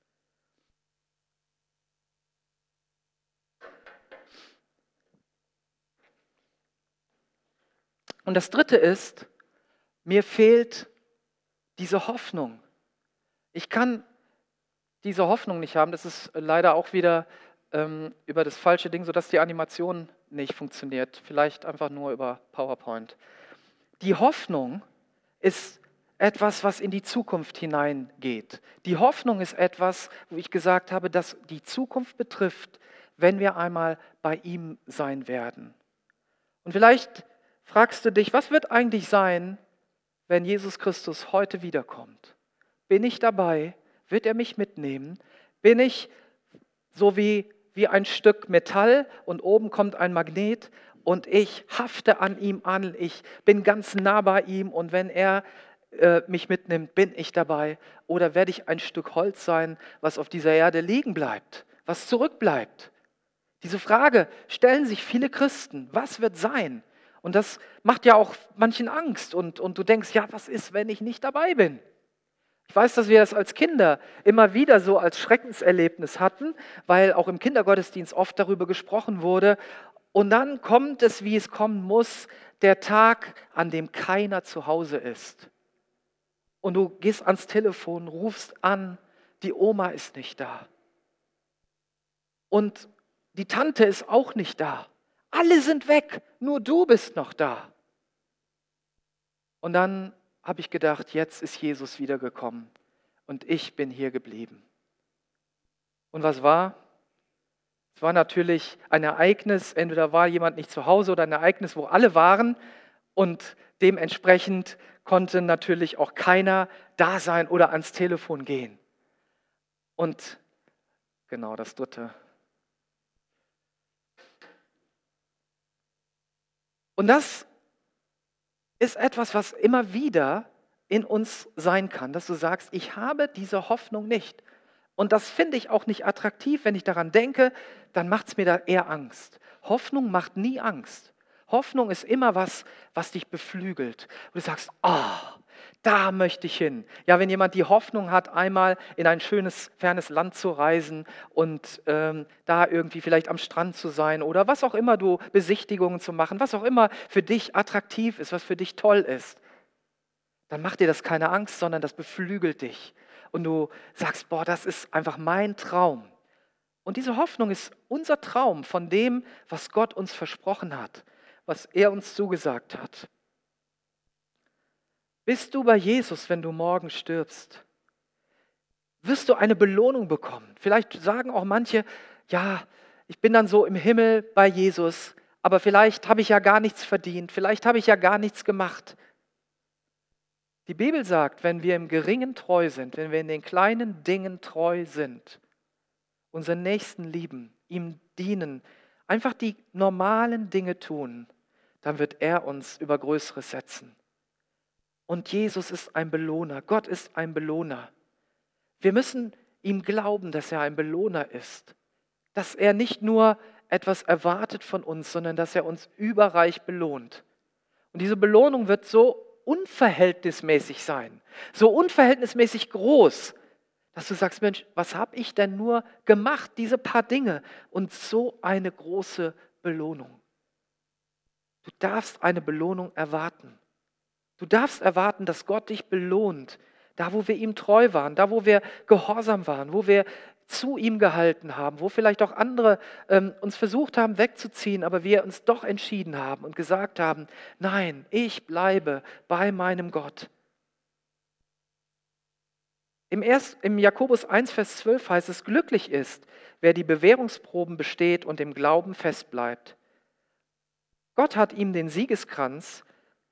Und das Dritte ist, mir fehlt diese Hoffnung. Ich kann diese Hoffnung nicht haben. Das ist leider auch wieder über das falsche Ding, sodass die Animation nicht funktioniert. Vielleicht einfach nur über PowerPoint. Die Hoffnung ist etwas, was in die Zukunft hineingeht. Die Hoffnung ist etwas, wo ich gesagt habe, dass die Zukunft betrifft, wenn wir einmal bei ihm sein werden. Und vielleicht fragst du dich, was wird eigentlich sein, wenn Jesus Christus heute wiederkommt? Bin ich dabei? Wird er mich mitnehmen? Bin ich so wie ein Stück Metall und oben kommt ein Magnet und ich hafte an ihm an, ich bin ganz nah bei ihm und wenn er mich mitnimmt, bin ich dabei? Oder werde ich ein Stück Holz sein, was auf dieser Erde liegen bleibt, was zurückbleibt? Diese Frage stellen sich viele Christen. Was wird sein? Und das macht ja auch manchen Angst und du denkst, ja, was ist, wenn ich nicht dabei bin? Ich weiß, dass wir das als Kinder immer wieder so als Schreckenserlebnis hatten, weil auch im Kindergottesdienst oft darüber gesprochen wurde. Und dann kommt es, wie es kommen muss, der Tag, an dem keiner zu Hause ist. Und du gehst ans Telefon, rufst an, die Oma ist nicht da. Und die Tante ist auch nicht da. Alle sind weg, nur du bist noch da. Und dann habe ich gedacht, jetzt ist Jesus wiedergekommen und ich bin hier geblieben. Und was war? Es war natürlich ein Ereignis, entweder war jemand nicht zu Hause oder ein Ereignis, wo alle waren und dementsprechend konnte natürlich auch keiner da sein oder ans Telefon gehen. Und genau das dritte. Und das ist etwas, was immer wieder in uns sein kann, dass du sagst, ich habe diese Hoffnung nicht. Und das finde ich auch nicht attraktiv. Wenn ich daran denke, dann macht es mir da eher Angst. Hoffnung macht nie Angst. Hoffnung ist immer was, was dich beflügelt. Und du sagst, da möchte ich hin. Ja, wenn jemand die Hoffnung hat, einmal in ein schönes, fernes Land zu reisen und da irgendwie vielleicht am Strand zu sein oder was auch immer du, Besichtigungen zu machen, was auch immer für dich attraktiv ist, was für dich toll ist, dann macht dir das keine Angst, sondern das beflügelt dich. Und du sagst, boah, das ist einfach mein Traum. Und diese Hoffnung ist unser Traum von dem, was Gott uns versprochen hat, was er uns zugesagt hat. Bist du bei Jesus, wenn du morgen stirbst? Wirst du eine Belohnung bekommen? Vielleicht sagen auch manche, ja, ich bin dann so im Himmel bei Jesus, aber vielleicht habe ich ja gar nichts verdient, vielleicht habe ich ja gar nichts gemacht. Die Bibel sagt, wenn wir im Geringen treu sind, wenn wir in den kleinen Dingen treu sind, unseren Nächsten lieben, ihm dienen, einfach die normalen Dinge tun, dann wird er uns über Größeres setzen. Und Jesus ist ein Belohner, Gott ist ein Belohner. Wir müssen ihm glauben, dass er ein Belohner ist, dass er nicht nur etwas erwartet von uns, sondern dass er uns überreich belohnt. Und diese Belohnung wird so unverhältnismäßig sein, so unverhältnismäßig groß, dass du sagst, Mensch, was habe ich denn nur gemacht, diese paar Dinge und so eine große Belohnung. Du darfst eine Belohnung erwarten. Du darfst erwarten, dass Gott dich belohnt, da wo wir ihm treu waren, da wo wir gehorsam waren, wo wir zu ihm gehalten haben, wo vielleicht auch andere uns versucht haben wegzuziehen, aber wir uns doch entschieden haben und gesagt haben, nein, ich bleibe bei meinem Gott. Im Jakobus 1, Vers 12 heißt es, glücklich ist, wer die Bewährungsproben besteht und im Glauben festbleibt. Gott hat ihm den Siegeskranz,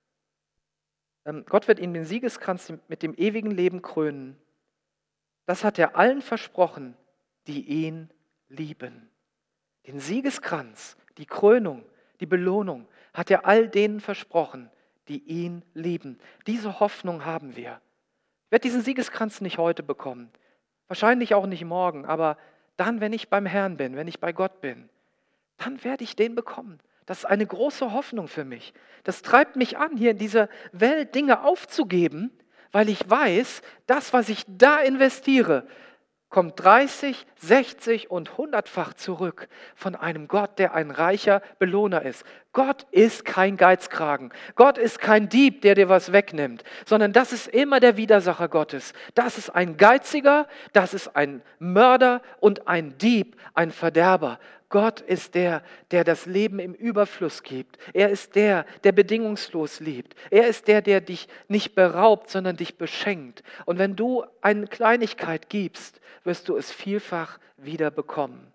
Gott wird ihm den Siegeskranz mit dem ewigen Leben krönen. Das hat er allen versprochen, die ihn lieben. Den Siegeskranz, die Krönung, die Belohnung hat er all denen versprochen, die ihn lieben. Diese Hoffnung haben wir. Ich werde diesen Siegeskranz nicht heute bekommen, wahrscheinlich auch nicht morgen, aber dann, wenn ich beim Herrn bin, wenn ich bei Gott bin, dann werde ich den bekommen. Das ist eine große Hoffnung für mich. Das treibt mich an, hier in dieser Welt Dinge aufzugeben, weil ich weiß, das, was ich da investiere, kommt 30, 60 und 100-fach zurück von einem Gott, der ein reicher Belohner ist. Gott ist kein Geizkragen. Gott ist kein Dieb, der dir was wegnimmt, sondern das ist immer der Widersacher Gottes. Das ist ein Geiziger, das ist ein Mörder und ein Dieb, ein Verderber. Gott ist der, der das Leben im Überfluss gibt. Er ist der, der bedingungslos liebt. Er ist der, der dich nicht beraubt, sondern dich beschenkt. Und wenn du eine Kleinigkeit gibst, wirst du es vielfach wieder bekommen.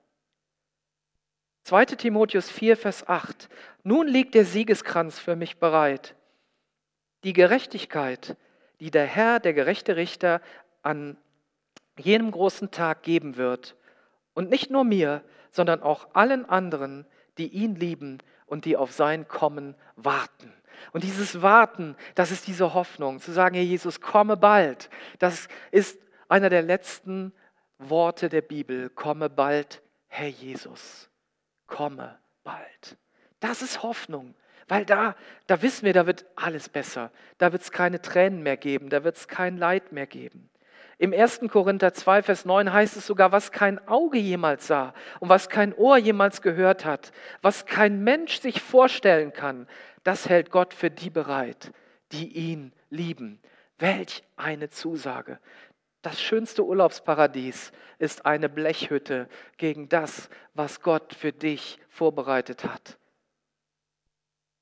2. Timotheus 4, Vers 8. Nun liegt der Siegeskranz für mich bereit. Die Gerechtigkeit, die der Herr, der gerechte Richter, an jenem großen Tag geben wird. Und nicht nur mir, sondern auch allen anderen, die ihn lieben und die auf sein Kommen warten. Und dieses Warten, das ist diese Hoffnung, zu sagen, Herr Jesus, komme bald. Das ist einer der letzten Worte der Bibel. Komme bald, Herr Jesus. Komme bald. Das ist Hoffnung, weil da wissen wir, da wird alles besser. Da wird es keine Tränen mehr geben, da wird es kein Leid mehr geben. Im 1. Korinther 2, Vers 9 heißt es sogar, was kein Auge jemals sah und was kein Ohr jemals gehört hat, was kein Mensch sich vorstellen kann, das hält Gott für die bereit, die ihn lieben. Welch eine Zusage! Das schönste Urlaubsparadies ist eine Blechhütte gegen das, was Gott für dich vorbereitet hat.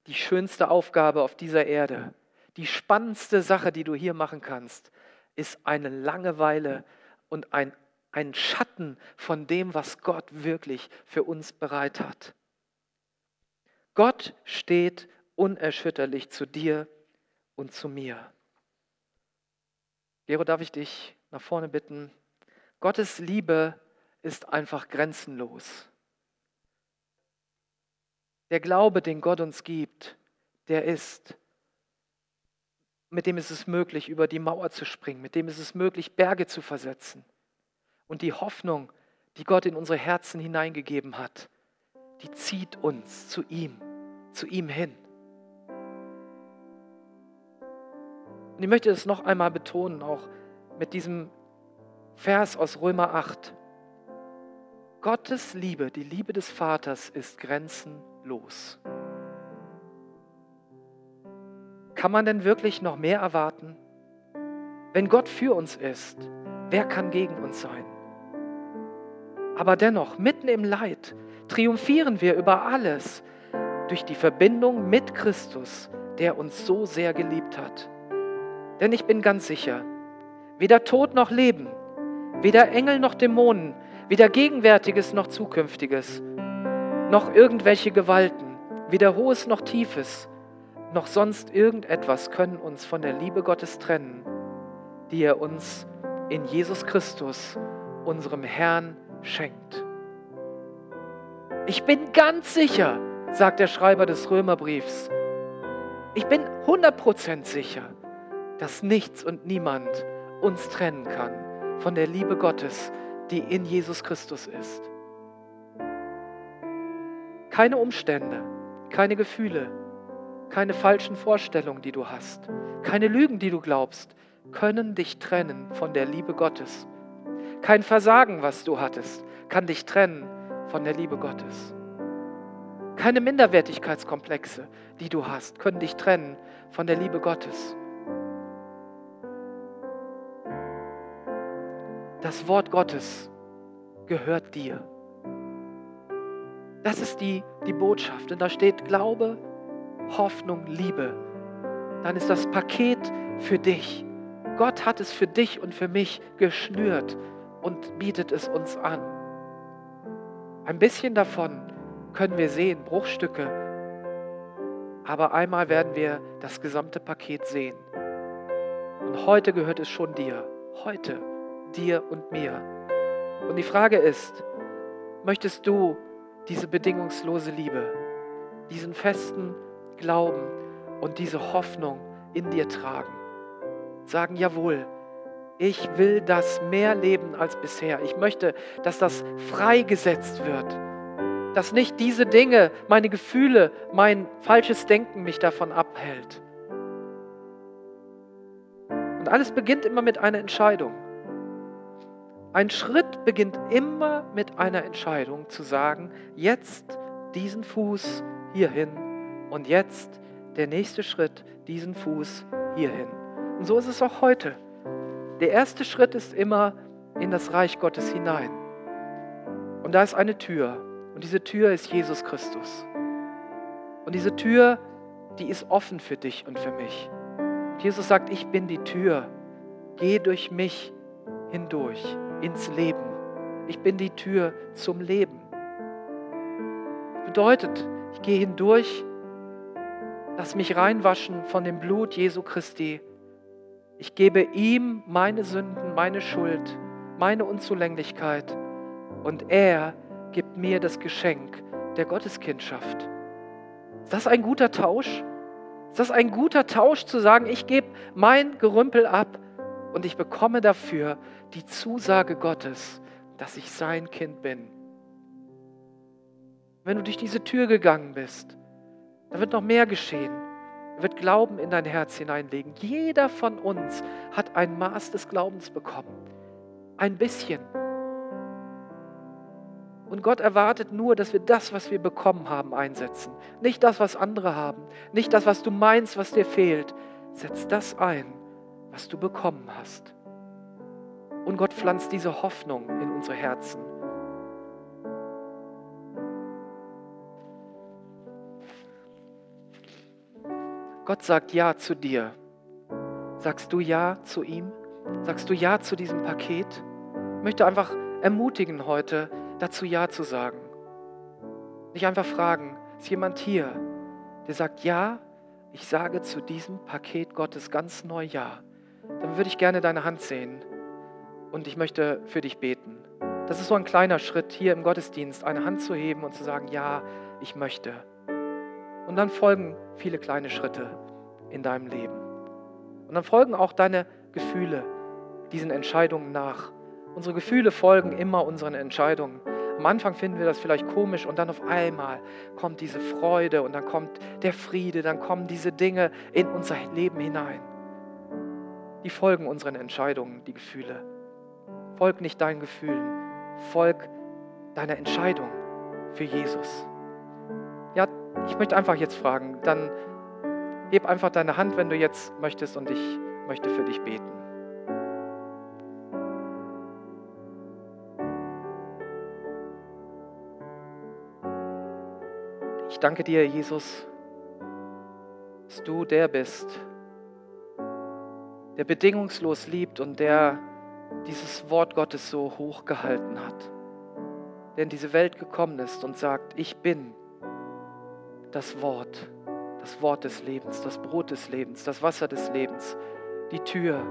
die schönste Aufgabe auf dieser Erde, die spannendste Sache, die du hier machen kannst, ist eine Langeweile und ein Schatten von dem, was Gott wirklich für uns bereit hat. Gott steht unerschütterlich zu dir und zu mir. Gero, darf ich dich nach vorne bitten? Gottes Liebe ist einfach grenzenlos. Der Glaube, den Gott uns gibt, mit dem ist es möglich, über die Mauer zu springen, mit dem ist es möglich, Berge zu versetzen. Und die Hoffnung, die Gott in unsere Herzen hineingegeben hat, die zieht uns zu ihm hin. Und ich möchte das noch einmal betonen, auch mit diesem Vers aus Römer 8. Gottes Liebe, die Liebe des Vaters, ist grenzenlos. Kann man denn wirklich noch mehr erwarten? Wenn Gott für uns ist, wer kann gegen uns sein? Aber dennoch, mitten im Leid, triumphieren wir über alles durch die Verbindung mit Christus, der uns so sehr geliebt hat. Denn ich bin ganz sicher, weder Tod noch Leben, weder Engel noch Dämonen, weder Gegenwärtiges noch Zukünftiges, noch irgendwelche Gewalten, weder Hohes noch Tiefes, noch sonst irgendetwas können uns von der Liebe Gottes trennen, die er uns in Jesus Christus, unserem Herrn, schenkt. Ich bin ganz sicher, sagt der Schreiber des Römerbriefs, ich bin 100% sicher, dass nichts und niemand uns trennen kann von der Liebe Gottes, die in Jesus Christus ist. Keine Umstände, keine Gefühle, keine falschen Vorstellungen, die du hast, keine Lügen, die du glaubst, können dich trennen von der Liebe Gottes. Kein Versagen, was du hattest, kann dich trennen von der Liebe Gottes. Keine Minderwertigkeitskomplexe, die du hast, können dich trennen von der Liebe Gottes. Das Wort Gottes gehört dir. Das ist die Botschaft. Und da steht Glaube, Hoffnung, Liebe. Dann ist das Paket für dich. Gott hat es für dich und für mich geschnürt und bietet es uns an. Ein bisschen davon können wir sehen, Bruchstücke. Aber einmal werden wir das gesamte Paket sehen. Und heute gehört es schon dir. Heute. Dir und mir. Und die Frage ist, möchtest du diese bedingungslose Liebe, diesen festen Glauben und diese Hoffnung in dir tragen? Sagen, jawohl, ich will das mehr leben als bisher. Ich möchte, dass das freigesetzt wird. Dass nicht diese Dinge, meine Gefühle, mein falsches Denken mich davon abhält. Und alles beginnt immer mit einer Entscheidung. Ein Schritt beginnt immer mit einer Entscheidung zu sagen, jetzt diesen Fuß hierhin und jetzt der nächste Schritt, diesen Fuß hierhin. Und so ist es auch heute. Der erste Schritt ist immer in das Reich Gottes hinein. Und da ist eine Tür. Und diese Tür ist Jesus Christus. Und diese Tür, die ist offen für dich und für mich. Und Jesus sagt, ich bin die Tür. Geh durch mich hindurch ins Leben. Ich bin die Tür zum Leben. Bedeutet, ich gehe hindurch, lass mich reinwaschen von dem Blut Jesu Christi. Ich gebe ihm meine Sünden, meine Schuld, meine Unzulänglichkeit und er gibt mir das Geschenk der Gotteskindschaft. Ist das ein guter Tausch? Ist das ein guter Tausch zu sagen, ich gebe mein Gerümpel ab und ich bekomme dafür die Zusage Gottes, dass ich sein Kind bin? Wenn du durch diese Tür gegangen bist, da wird noch mehr geschehen. Er wird Glauben in dein Herz hineinlegen. Jeder von uns hat ein Maß des Glaubens bekommen. Ein bisschen. Und Gott erwartet nur, dass wir das, was wir bekommen haben, einsetzen. Nicht das, was andere haben. Nicht das, was du meinst, was dir fehlt. Setz das ein, was du bekommen hast. Und Gott pflanzt diese Hoffnung in unsere Herzen. Gott sagt Ja zu dir. Sagst du Ja zu ihm? Sagst du Ja zu diesem Paket? Ich möchte einfach ermutigen heute, dazu Ja zu sagen. Nicht einfach fragen, ist jemand hier, der sagt, ja, ich sage zu diesem Paket Gottes ganz neu Ja. Dann würde ich gerne deine Hand sehen und ich möchte für dich beten. Das ist so ein kleiner Schritt hier im Gottesdienst, eine Hand zu heben und zu sagen, ja, ich möchte. Und dann folgen viele kleine Schritte in deinem Leben. Und dann folgen auch deine Gefühle diesen Entscheidungen nach. Unsere Gefühle folgen immer unseren Entscheidungen. Am Anfang finden wir das vielleicht komisch und dann auf einmal kommt diese Freude und dann kommt der Friede, dann kommen diese Dinge in unser Leben hinein. Die folgen unseren Entscheidungen, die Gefühle. Folg nicht deinen Gefühlen, folg deiner Entscheidung für Jesus. Ja, ich möchte einfach jetzt fragen, dann heb einfach deine Hand, wenn du jetzt möchtest und ich möchte für dich beten. Ich danke dir, Jesus, dass du der bist, der bedingungslos liebt und der dieses Wort Gottes so hoch gehalten hat, der in diese Welt gekommen ist und sagt, ich bin das Wort des Lebens, das Brot des Lebens, das Wasser des Lebens, die Tür.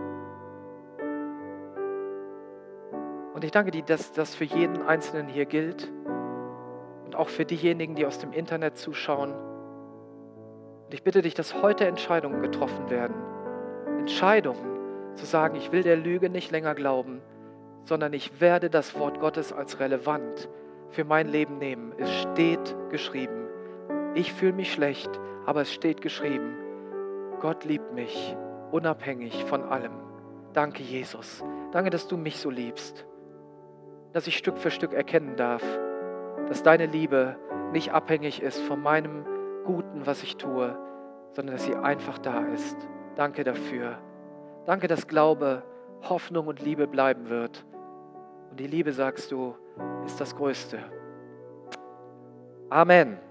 Und ich danke dir, dass das für jeden Einzelnen hier gilt und auch für diejenigen, die aus dem Internet zuschauen. Und ich bitte dich, dass heute Entscheidungen getroffen werden. Entscheidungen zu sagen, ich will der Lüge nicht länger glauben, sondern ich werde das Wort Gottes als relevant für mein Leben nehmen. Es steht geschrieben. Ich fühle mich schlecht, aber es steht geschrieben. Gott liebt mich, unabhängig von allem. Danke, Jesus. Danke, dass du mich so liebst. Dass ich Stück für Stück erkennen darf, dass deine Liebe nicht abhängig ist von meinem Guten, was ich tue, sondern dass sie einfach da ist. Danke dafür. Danke, dass Glaube, Hoffnung und Liebe bleiben wird. Und die Liebe, sagst du, ist das Größte. Amen.